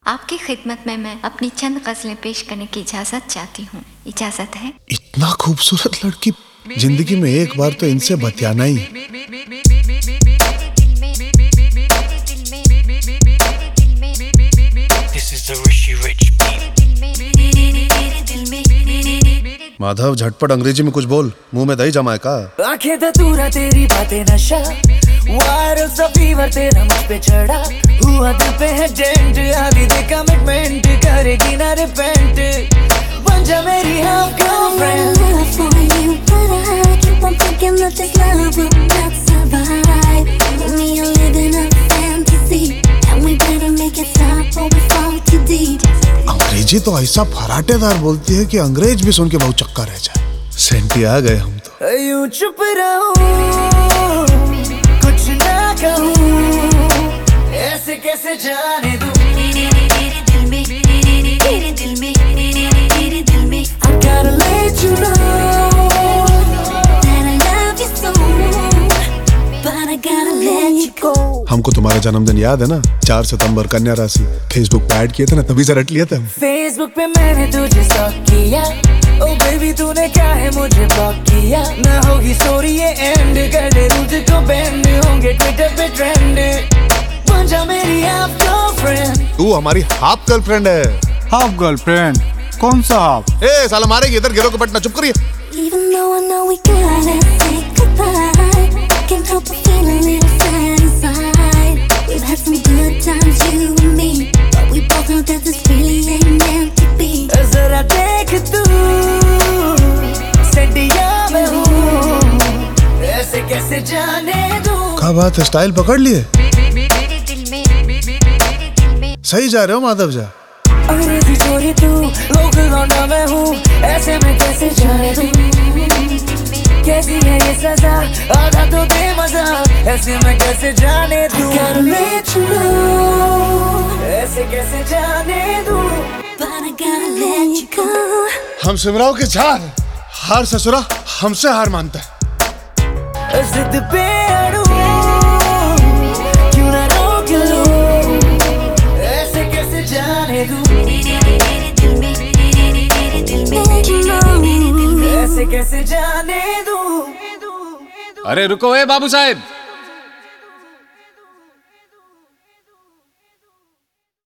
आपकी खिदमत में मैं अपनी चंद गजलें पेश करने की इजाजत चाहती हूँ। इजाजत है? इतना खूबसूरत लड़की, जिंदगी में एक बार तो इनसे बतियाना ही है। माधव झटपट अंग्रेजी में कुछ बोल, मुंह में दही जमा है का? आंखें धतूरा तेरी बातें नशा, वायरल सा फीवर तेरा मुझ पे चढ़ा, हुआ दिल पे है डेंट, आदि दे कमिटमेंट, करेगी ना रिपेंट, बन जा मेरी हाफ गर्लफ्रेंड। अंग्रेजी तो ऐसा फराटेदार बोलती है कि अंग्रेज भी सुन के बहुत चक्का रह जाए। सेंटी आ गए हम तो। यूं चुप रहूं, कुछ ना कहूं, ऐसे कैसे जाने दूं तेरे दिल में, तेरे दिल में, तेरे दिल में। I gotta let you know that I love you so, but I gotta let you go। हमको तुम्हारा जन्मदिन याद है ना? 4 सितंबर, कन्या राशि। फेसबुक पे ऐड किए थे ना, तभी से रट लिए थे हम। फेसबुक पे मैंने तुझे स्टॉक किया, ओ बेबी तूने क्या है मुझे ब्लॉक किया, ना होगी स्टोरी ये एंड, कर दे तुझको बैंड, होंगे ट्विटर पे ट्रेंड, बन जा मेरी हाफ गर्लफ्रेंड। तू हमारी हाफ गर्लफ्रेंड है। Half girlfriend? कौन सा हाफ? ए साला मारेगी, इधर गिरो के बटना, चुप करिए। Even though I know we gotta say goodbye, I can't help but feel a little sad inside. We've had some good times, you and me, but we both know that this really ain't meant to be. जरा देख तू सेंटिया में हूँ, ऐसे कैसे जाने दूं। क्या बात है, स्टाइल पकड़ लिए? सही जा रहे हो माधव जा। अंग्रेजी छोरी तू, लोकल लौंडा मैं हूँ, ऐसे में कैसे जाने दूं। कैसी है ये सजा, आधा तो दे मजा, ऐसे में कैसे जाने दूं। I gotta let you know, ऐसे कैसे जाने दूं, But I gotta let you go। हम सिमराव के चार, हार ससुरा हमसे हार मानता है। जिद पे अड़ूं, क्यों ना रोक लूं, ऐसे कैसे जाने दूं, ऐसे कैसे जाने दूं। अरे रुको ए बाबू साहब,